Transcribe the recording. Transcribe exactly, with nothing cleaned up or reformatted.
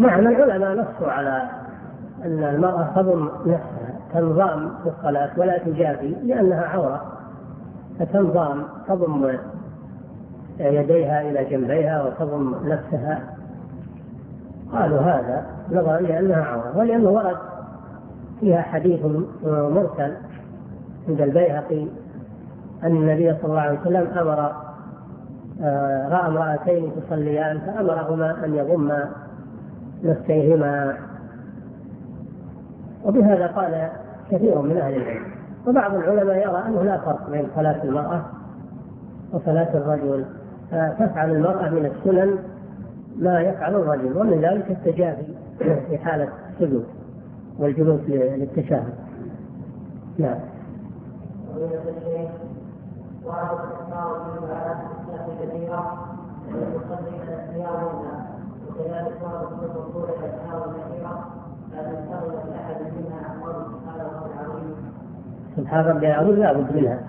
نعم، العلماء نصوا على أن المرأة تضم نفسها تنظام في الصلاة ولا تجافي لأنها عورة، فتنظام تضم يديها إلى جنبيها وتضم نفسها. قالوا هذا نظرا لأنها عورة، ولأنه ورد فيها حديث مرسل عند البيهقي أن النبي صلى الله عليه وسلم أمر رأى امرأتين تصليان فأمرهما أن يضما نفسيهما، وبهذا قال كثير من أهل العلم. وبعض العلماء يرى أنه لا فرق بين صلاة المرأة وصلاة الرجل، فتفعل المرأة من السنن ما يفعل الرجل، ومن ذلك التجافي في حالة السجود والجلوس للتشهد. نعم. وعرض الإسماء في على الإسلام كثيرة ويصلي على الثيابنا، وكذلك وعرض الرسول على الأسماء الكثيرة لا تنتظر لأحد منها أمر سبحان الله العظيم. سبحان ربي العظيم لا بد منها.